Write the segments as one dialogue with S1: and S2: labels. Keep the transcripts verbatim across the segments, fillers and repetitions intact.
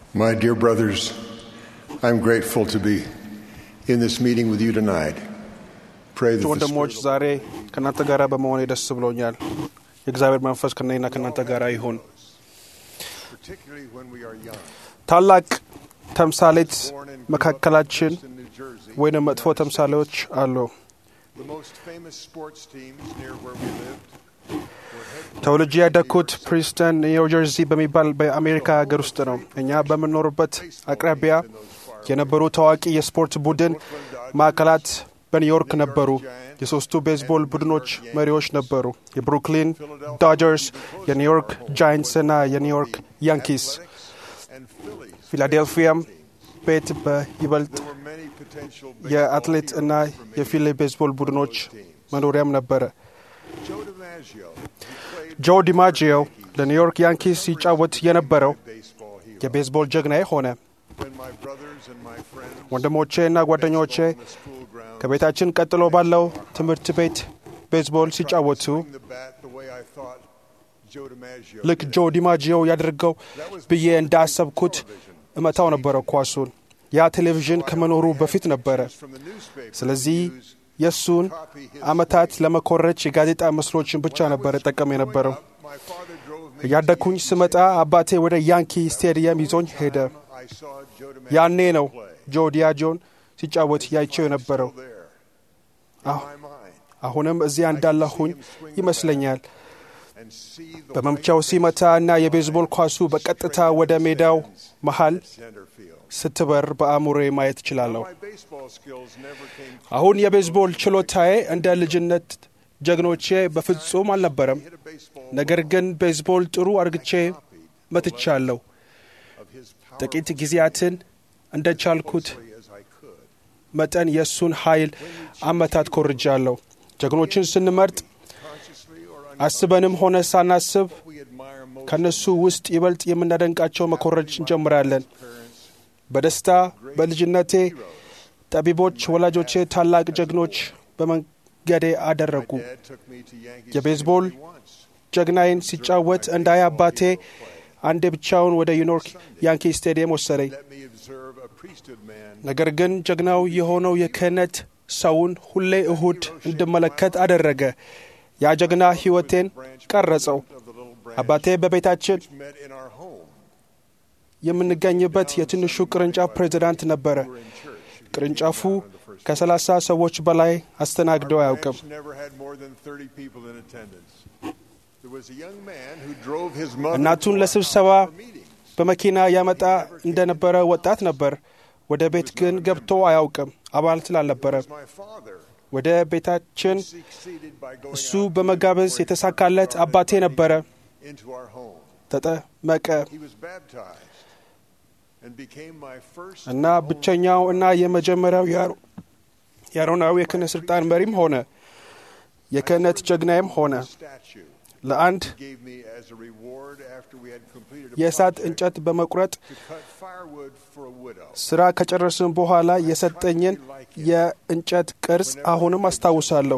S1: My dear brothers, I'm grateful to be in this meeting with you tonight. Pray that the
S2: ወንድሞች ዛሬ ከናንተ ጋር በመሆኔ ደስ ብሎኛል። የእግዚአብሔር መንፈስ ከእኔና ከናንተ ጋር ይሁን።
S1: particularly when we are young.
S2: ታላቅ ተምሳሌት መካከላችን ወይንም መጥፎ ተምሳሌዎች አሉ።
S1: The most famous sports teams near where we lived.
S2: ተወልጄ ያደግኩት ፕሪንስተን ኒው ጀርሲ በሚባል በአሜሪካ ሀገር ውስጥ ነው። እኛ በምንኖርበት አቅራቢያ የነበሩ ታዋቂ የስፖርት ቡድን ማዕከላት በኒውዮርክ ነበሩ። የሶስቱ ቤዝቦል ቡድኖች መሪዎች ነበሩ። የብሩክሊን ዶጀርስ፣ የኒውዮርክ ጃይንትስ እና የኒውዮርክ ያንኪስ። ፊላዴልፊያም ቤት በይበልጥ የአትሌት እና የፊሌ ቤዝቦል ቡድኖች መኖሪያም ነበረ። ጆ ዲማጂዮ ለኒውዮርክ ያንኪስ ሲጫወት የነበረው የቤዝቦል ጀግና ሆነ። ወንድሞቼ እና ጓደኞቼ ከቤታችን ቀጥሎ ባለው ትምህርት ቤት ቤዝቦል ሲጫወቱ ልክ ጆ ዲማጂዮ ያደርገው ብዬ እንዳሰብኩት እመታው ነበረ ኳሱን። ያ ቴሌቪዥን ከመኖሩ በፊት ነበረ። ስለዚህ የሱን አመታት ለመኮረጅ የጋዜጣ ምስሎችን ብቻ ነበር ጠቀም የነበረው። ያደኩኝ ስመጣ አባቴ ወደ ያንኪ ስቴዲየም ይዞኝ ሄደ። ያኔ ነው ጆ ዲማጂዮን ሲጫወት ያይቸው የነበረው። አሁንም እዚያ እንዳለሁኝ ይመስለኛል። በመምቻው ሲመታ እና የቤዝቦል ኳሱ በቀጥታ ወደ ሜዳው መሃል ስትበር በአእምሮዬ ማየት እችላለሁ። አሁን የቤዝቦል ችሎታዬ እንደ ልጅነት ጀግኖቼ በፍጹም አልነበረም። ነገር ግን ቤዝቦል ጥሩ አርግቼ መትቻለሁ። ጥቂት ጊዜያትን እንደቻልኩት መጠን የሱን ኃይል አመታት ኮርጃለሁ። ጀግኖችን ስንመርጥ አስበንም ሆነ ሳናስብ ከነሱ ውስጥ ይበልጥ የምናደንቃቸው መኮረጅ እንጀምራለን። በደስታ በልጅነቴ ጠቢቦች ወላጆቼ ታላቅ ጀግኖች በመንገዴ አደረጉ። የቤዝቦል ጀግናዬን ሲጫወት እንዳይ አባቴ አንዴ ብቻውን ወደ ኒውዮርክ ያንኪ ስቴዲየም ወሰደኝ። ነገር ግን ጀግናው የሆነው የክህነት ሰውን ሁሌ እሁድ እንድመለከት አደረገ። ያ ጀግና ሕይወቴን ቀረጸው። አባቴ በቤታችን የምንገኝበት የትንሹ ቅርንጫፍ ፕሬዝዳንት ነበረ። ቅርንጫፉ ከሰላሳ ሰዎች በላይ አስተናግደው አያውቅም። እናቱን ለስብሰባ በመኪና ያመጣ እንደነበረ ወጣት ነበር። ወደ ቤት ግን ገብቶ አያውቅም፣ አባል ስላልነበረ። ወደ ቤታችን እሱ በመጋበዝ የተሳካለት አባቴ ነበረ። ተጠመቀ እና ብቸኛው እና የመጀመሪያው የአሮናዊ የክህነት ስልጣን መሪም ሆነ። የክህነት ጀግናይም ሆነ። ለአንድ የእሳት እንጨት በመቁረጥ ስራ ከጨረስን በኋላ የሰጠኝን የእንጨት ቅርጽ አሁንም አስታውሳለሁ።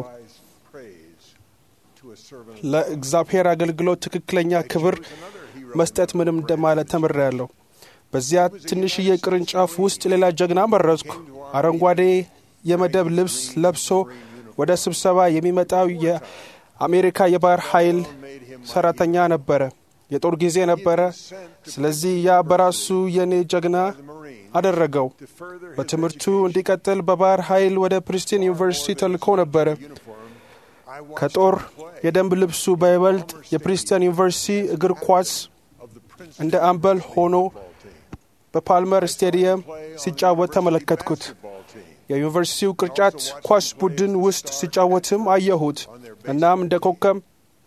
S2: ለእግዚአብሔር አገልግሎት ትክክለኛ ክብር መስጠት ምንም እንደማለት ተምሬያለሁ። በዚያ ትንሽዬ ቅርንጫፍ ውስጥ ሌላ ጀግና መረጥኩ። አረንጓዴ የመደብ ልብስ ለብሶ ወደ ስብሰባ የሚመጣው የአሜሪካ የባህር ኃይል ሰራተኛ ነበረ። የጦር ጊዜ ነበረ። ስለዚህ ያ በራሱ የኔ ጀግና አደረገው። በትምህርቱ እንዲቀጥል በባህር ኃይል ወደ ፕሪንስተን ዩኒቨርሲቲ ተልኮ ነበረ። ከጦር የደንብ ልብሱ በይበልጥ የፕሪንስተን ዩኒቨርሲቲ እግር ኳስ እንደ አምበል ሆኖ በፓልመር ስቴዲየም ሲጫወት ተመለከትኩት። የዩኒቨርሲቲው ቅርጫት ኳስ ቡድን ውስጥ ሲጫወትም አየሁት። እናም እንደ ኮከብ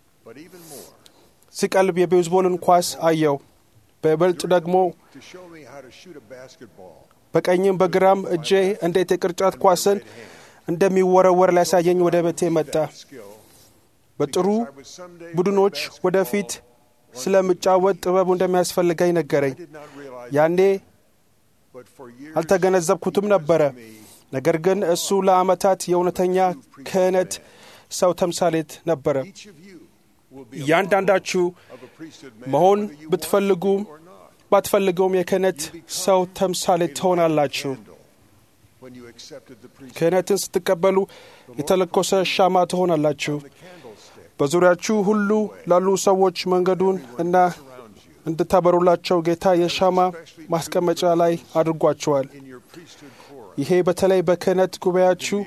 S2: ሲቀልብ የቤዝቦልን ኳስ አየው። በይበልጥ ደግሞ በቀኝም በግራም እጄ እንዴት የቅርጫት ኳስን እንደሚወረወር ሊያሳየኝ ወደ ቤቴ መጣ። በጥሩ ቡድኖች ወደፊት ስለምጫወት ጥበቡ እንደሚያስፈልገኝ ነገረኝ። ያኔ አልተገነዘብኩትም ነበረ። ነገር ግን እሱ ለዓመታት የእውነተኛ ክህነት ሰው ተምሳሌት ነበረ። እያንዳንዳችሁ መሆን ብትፈልጉም ባትፈልገውም የክህነት ሰው ተምሳሌት ትሆናላችሁ። ክህነትን ስትቀበሉ የተለኮሰ ሻማ ትሆናላችሁ። በዙሪያችሁ ሁሉ ላሉ ሰዎች መንገዱን እና እንድታበሩላቸው ጌታ የሻማ ማስቀመጫ ላይ አድርጓቸዋል። ይሄ በተለይ በክህነት ጉባኤያችሁ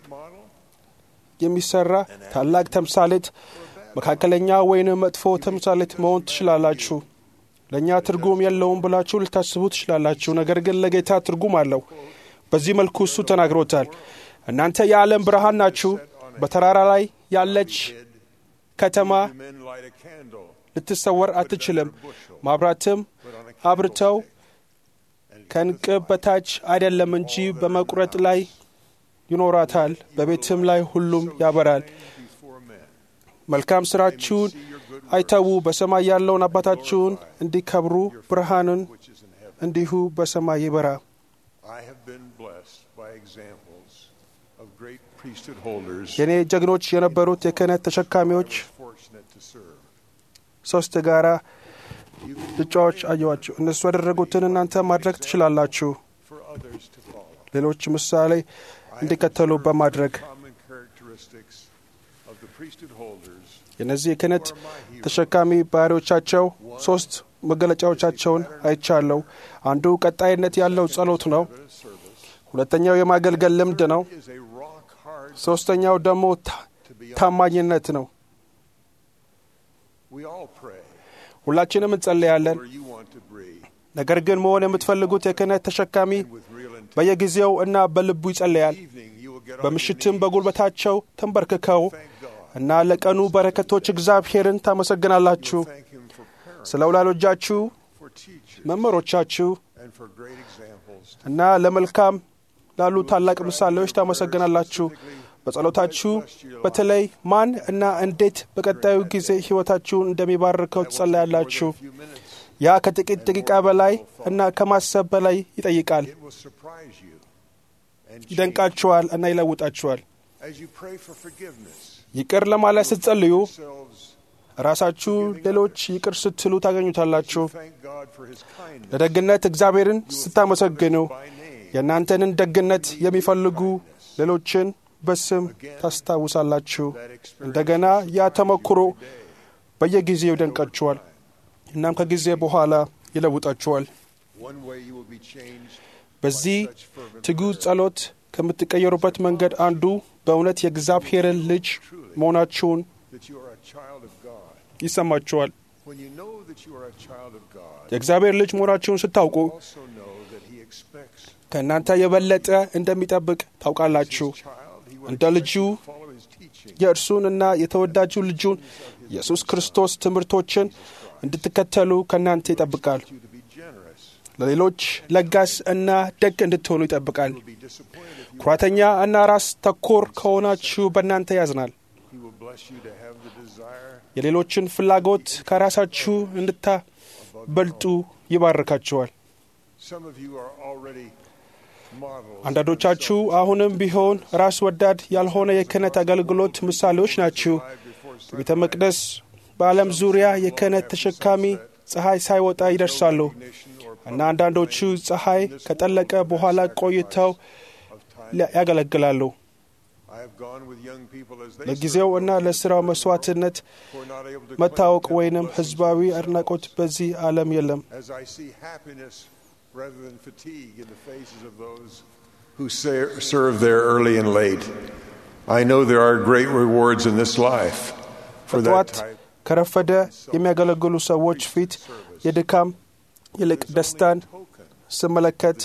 S2: የሚሰራ ታላቅ ተምሳሌት፣ መካከለኛ ወይንም መጥፎ ተምሳሌት መሆን ትችላላችሁ። ለእኛ ትርጉም የለውም ብላችሁ ልታስቡ ትችላላችሁ። ነገር ግን ለጌታ ትርጉም አለው። በዚህ መልኩ እሱ ተናግሮታል። እናንተ የዓለም ብርሃን ናችሁ። በተራራ ላይ ያለች ከተማ ልትሰወር አትችልም። ማብራትም አብርተው ከንቅብ በታች አይደለም እንጂ በመቁረጥ ላይ ይኖራታል፣ በቤትም ላይ ሁሉም ያበራል። መልካም ሥራችሁን አይተዉ፣ በሰማይ ያለውን አባታችሁን እንዲከብሩ ብርሃንን እንዲሁ በሰማይ ይበራ። የኔ ጀግኖች የነበሩት የክህነት ተሸካሚዎች ሶስት ጋራ ብቻዎች አየዋቸው። እነሱ ያደረጉትን እናንተ ማድረግ ትችላላችሁ። ሌሎች ምሳሌ እንዲከተሉ በማድረግ የነዚህ የክህነት ተሸካሚ ባህሪዎቻቸው ሶስት መገለጫዎቻቸውን አይቻለሁ። አንዱ ቀጣይነት ያለው ጸሎት ነው። ሁለተኛው የማገልገል ልምድ ነው። ሶስተኛው ደግሞ ታማኝነት ነው። ሁላችንም እንጸልያለን። ነገር ግን መሆን የምትፈልጉት የክህነት ተሸካሚ በየጊዜው እና በልቡ ይጸልያል። በምሽትም በጉልበታቸው ተንበርክከው እና ለቀኑ በረከቶች እግዚአብሔርን ታመሰግናላችሁ። ስለ ወላጆቻችሁ፣ መምህሮቻችሁ እና ለመልካም ላሉ ታላቅ ምሳሌዎች ታመሰግናላችሁ። በጸሎታችሁ በተለይ ማን እና እንዴት በቀጣዩ ጊዜ ሕይወታችሁን እንደሚባርከው ትጸልያላችሁ። ያ ከጥቂት ደቂቃ በላይ እና ከማሰብ በላይ ይጠይቃል። ይደንቃችኋል እና ይለውጣችኋል። ይቅር ለማለት ስትጸልዩ ራሳችሁ ሌሎች ይቅር ስትሉ ታገኙታላችሁ። ለደግነት እግዚአብሔርን ስታመሰግኑ የእናንተንን ደግነት የሚፈልጉ ሌሎችን በስም ታስታውሳላችሁ። እንደገና ያ ተሞክሮ በየጊዜው ይደንቃችኋል እናም ከጊዜ በኋላ ይለውጣችኋል። በዚህ ትጉህ ጸሎት ከምትቀየሩበት መንገድ አንዱ በእውነት የእግዚአብሔርን ልጅ መሆናችሁን ይሰማችኋል። የእግዚአብሔር ልጅ መሆናችሁን ስታውቁ ከእናንተ የበለጠ እንደሚጠብቅ ታውቃላችሁ። እንደ ልጁ የእርሱንና የተወዳጁ ልጁን ኢየሱስ ክርስቶስ ትምህርቶችን እንድትከተሉ ከእናንተ ይጠብቃል። ለሌሎች ለጋስ እና ደግ እንድትሆኑ ይጠብቃል። ኩራተኛ እና ራስ ተኮር ከሆናችሁ በእናንተ ያዝናል። የሌሎችን ፍላጎት ከራሳችሁ እንድታበልጡ ይባርካችኋል። አንዳንዶቻችሁ አሁንም ቢሆን ራስ ወዳድ ያልሆነ የክህነት አገልግሎት ምሳሌዎች ናችሁ። በቤተ መቅደስ በዓለም ዙሪያ የክህነት ተሸካሚ ፀሐይ ሳይወጣ ይደርሳሉ እና አንዳንዶቹ ፀሐይ ከጠለቀ በኋላ ቆይተው ያገለግላሉ። ለጊዜው እና ለሥራው መስዋዕትነት መታወቅ ወይንም ሕዝባዊ አድናቆት በዚህ ዓለም የለም።
S1: Rather than fatigue in the faces of those who serve there early and late. I know there are great rewards in this life for that type.
S2: ከረፈደ የሚያገለግሉ ሰዎች ፊት የድካም ይልቅ ደስታን ስመለከት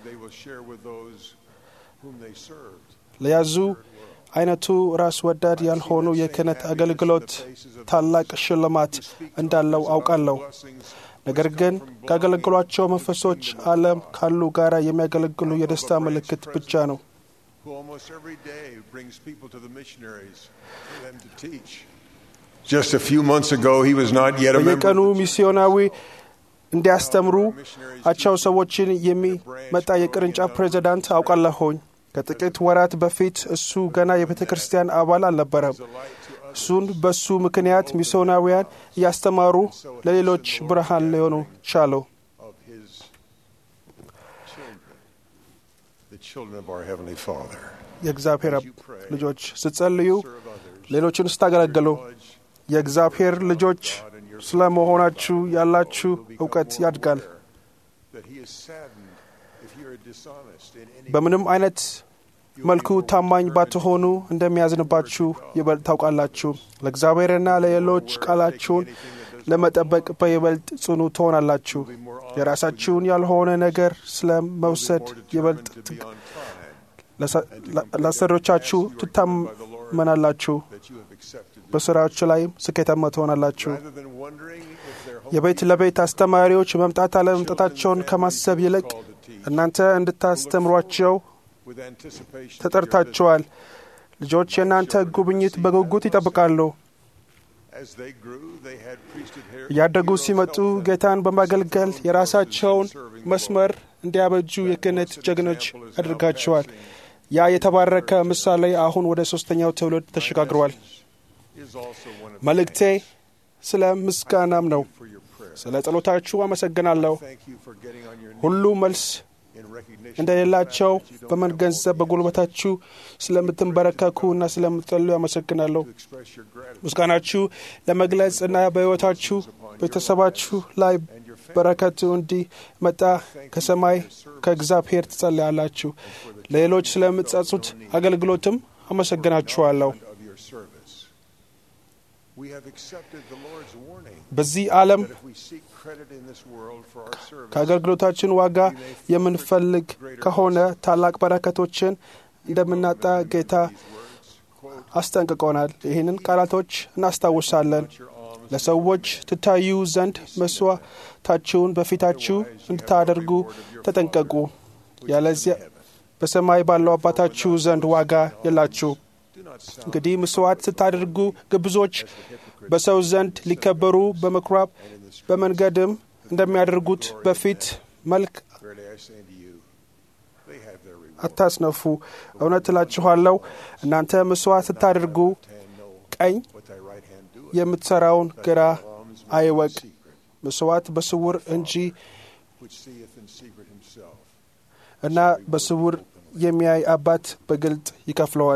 S2: ለያዙ አይነቱ ራስ ወዳድ ያልሆኑ የክህነት አገልግሎት ታላቅ ሽልማት እንዳለው አውቃለሁ። ነገር ግን ካገለግሏቸው መንፈሶች ዓለም ካሉ ጋር የሚያገለግሉ የደስታ ምልክት ብቻ ነው።
S1: Just a few months ago he was not yet a member.
S2: በየቀኑ ሚስዮናዊ እንዲያስተምሩ አቻው ሰዎችን የሚመጣ የቅርንጫፍ ፕሬዝዳንት አውቃለሁኝ። ከጥቂት ወራት በፊት እሱ ገና የቤተ ክርስቲያን አባል አልነበረም። እሱን በሱ ምክንያት ሚስዮናውያን እያስተማሩ ለሌሎች ብርሃን ሊሆኑ ቻሉ።
S1: his children, the children of our Heavenly Father.
S2: የእግዚአብሔር ልጆች ስትጸልዩ ሌሎችን ስታገለግሉ የእግዚአብሔር ልጆች ስለመሆናችሁ ያላችሁ ዕውቀት ያድጋል። በምንም አይነት መልኩ ታማኝ ባትሆኑ እንደሚያዝንባችሁ ይበልጥ ታውቃላችሁ። ለእግዚአብሔርና ለሌሎች ቃላችሁን ለመጠበቅ በይበልጥ ጽኑ ትሆናላችሁ። የራሳችሁን ያልሆነ ነገር ስለመውሰድ ይበልጥ ለአሰሪዎቻችሁ ትታመናላችሁ። በሥራዎች ላይም ስኬታማ ትሆናላችሁ። የቤት ለቤት አስተማሪዎች መምጣት አለመምጣታቸውን ከማሰብ ይልቅ እናንተ እንድታስተምሯቸው ተጠርታችኋል። ልጆች የእናንተ ጉብኝት በጉጉት ይጠብቃሉ። እያደጉ ሲመጡ ጌታን በማገልገል የራሳቸውን መስመር እንዲያበጁ የክህነት ጀግኖች አድርጋቸዋል። ያ የተባረከ ምሳሌ አሁን ወደ ሦስተኛው ትውልድ ተሸጋግሯል። መልእክቴ ስለ ምስጋናም ነው። ስለ ጸሎታችሁ አመሰግናለሁ። ሁሉ መልስ እንደሌላቸው በመገንዘብ በጉልበታችሁ ስለምትንበረከኩና ስለምትጸልዩ አመሰግናለሁ። ምስጋናችሁ ለመግለጽ እና በሕይወታችሁ ቤተሰባችሁ ላይ በረከቱ እንዲመጣ ከሰማይ ከእግዚአብሔር ትጸልያላችሁ። ለሌሎች ስለምትጸጹት አገልግሎትም አመሰግናችኋለሁ። በዚህ ዓለም ከአገልግሎታችን ዋጋ የምንፈልግ ከሆነ ታላቅ በረከቶችን እንደምናጣ ጌታ አስጠንቅቆናል። ይህንን ቃላቶች እናስታውሳለን። ለሰዎች ትታዩ ዘንድ መስዋዕታችሁን በፊታችሁ እንድታደርጉ ተጠንቀቁ፣ ያለዚያ በሰማይ ባለው አባታችሁ ዘንድ ዋጋ የላችሁ። እንግዲህ መስዋዕት ስታደርጉ ግብዞች በሰው ዘንድ ሊከበሩ በምኵራብ በመንገድም እንደሚያደርጉት በፊት መልክ አታስነፉ። እውነት እላችኋለሁ እናንተ መስዋዕት ስታደርጉ ቀኝ የምትሠራውን ግራ አይወቅ። መስዋዕት በስውር እንጂ እና በስውር የሚያይ አባት በግልጥ ይከፍለዋል።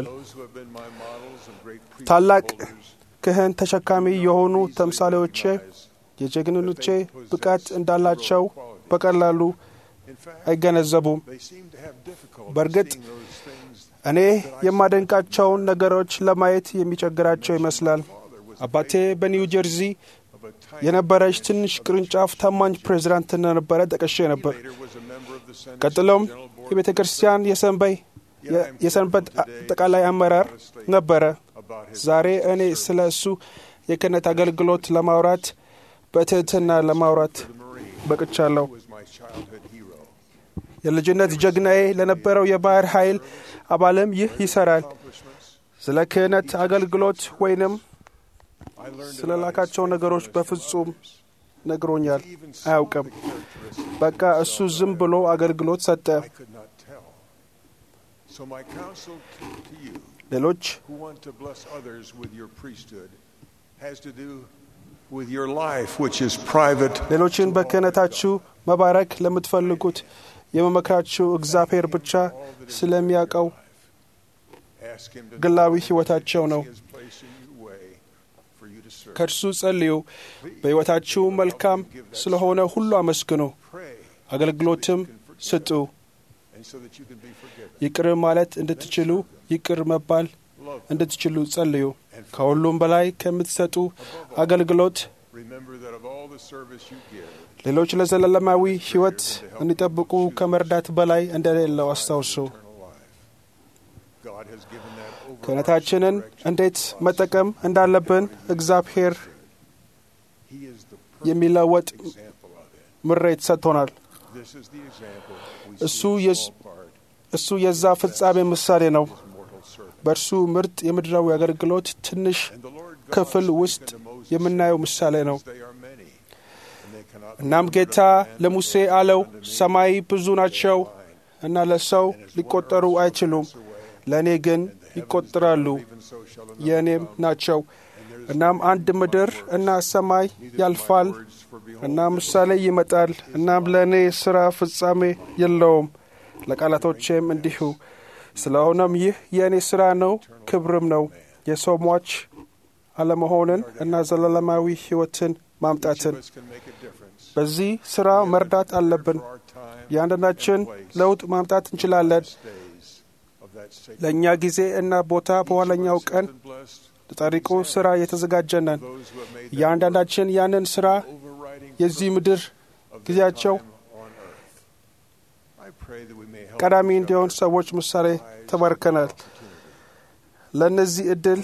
S2: ታላቅ ክህን ተሸካሚ የሆኑ ተምሳሌዎቼ የጀግንነቴ ብቃት እንዳላቸው በቀላሉ አይገነዘቡም። በእርግጥ እኔ የማደንቃቸውን ነገሮች ለማየት የሚቸግራቸው ይመስላል። አባቴ በኒው ጀርዚ የነበረች ትንሽ ቅርንጫፍ ታማኝ ፕሬዝዳንት እንደነበረ ጠቅሼ ነበር። ቀጥሎም የቤተ ክርስቲያን የሰንበት አጠቃላይ አመራር ነበረ። ዛሬ እኔ ስለ እሱ የክህነት አገልግሎት ለማውራት በትሕትና ለማውራት በቅቻለሁ። የልጅነት ጀግናዬ ለነበረው የባህር ኃይል አባልም ይህ ይሠራል። ስለ ክህነት አገልግሎት ወይንም ስለ ላካቸው ነገሮች በፍጹም ነግሮኛል አያውቅም። በቃ እሱ ዝም ብሎ አገልግሎት ሰጠ። ሌሎች ሌሎችን በክህነታችሁ መባረክ ለምትፈልጉት የመመክራችሁ እግዚአብሔር ብቻ ስለሚያውቀው ግላዊ ሕይወታቸው ነው። ከእርሱ ጸልዩ። በሕይወታችሁ መልካም ስለሆነ ሁሉ አመስግኑ። አገልግሎትም ስጡ። ይቅር ማለት እንድትችሉ፣ ይቅር መባል እንድትችሉ ጸልዩ። ከሁሉም በላይ ከምትሰጡ አገልግሎት ሌሎች ለዘላለማዊ ሕይወት እንዲጠብቁ ከመርዳት በላይ እንደሌለው አስታውሱ። ክህነታችንን እንዴት መጠቀም እንዳለብን እግዚአብሔር የሚለወጥ ምሬት ሰጥቶናል። እሱ የዛ ፍጻሜ ምሳሌ ነው። በእርሱ ምርጥ የምድራዊ አገልግሎት ትንሽ ክፍል ውስጥ የምናየው ምሳሌ ነው። እናም ጌታ ለሙሴ አለው፣ ሰማይ ብዙ ናቸው እና ለሰው ሊቆጠሩ አይችሉም፣ ለእኔ ግን ይቆጠራሉ፣ የእኔም ናቸው። እናም አንድ ምድር እና ሰማይ ያልፋል እና ምሳሌ ይመጣል እናም ለእኔ ሥራ ፍጻሜ የለውም ለቃላቶቼም እንዲሁ ስለሆነም ይህ የእኔ ሥራ ነው ክብርም ነው የሰው ሟች አለመሆንን እና ዘላለማዊ ሕይወትን ማምጣትን በዚህ ሥራ መርዳት አለብን የአንዳንዳችን ለውጥ ማምጣት እንችላለን ለእኛ ጊዜ እና ቦታ በኋለኛው ቀን ለጠሪቁ ሥራ የተዘጋጀነን የአንዳንዳችን ያንን ሥራ የዚህ ምድር ጊዜያቸው ቀዳሚ እንዲሆን ሰዎች ምሳሌ ተባርከናል ለእነዚህ ዕድል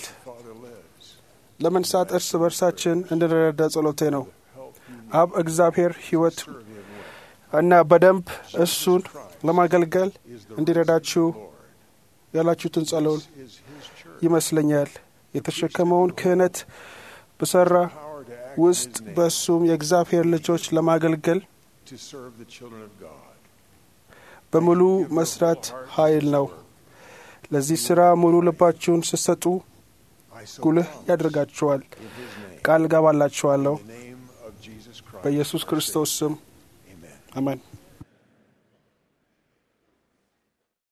S2: ለመንሳት እርስ በርሳችን እንድንረዳ ጸሎቴ ነው አብ እግዚአብሔር ሕይወት እና በደንብ እሱን ለማገልገል እንዲረዳችሁ ያላችሁትን ጸሎት ይመስለኛል የተሸከመውን ክህነት በሠራ ውስጥ በእሱም የእግዚአብሔር ልጆች ለማገልገል በሙሉ መስራት ኃይል ነው ለዚህ ሥራ ሙሉ ልባችሁን ስትሰጡ ጉልህ ያደርጋችኋል ቃል ገባላችኋለሁ በኢየሱስ ክርስቶስ ስም አሜን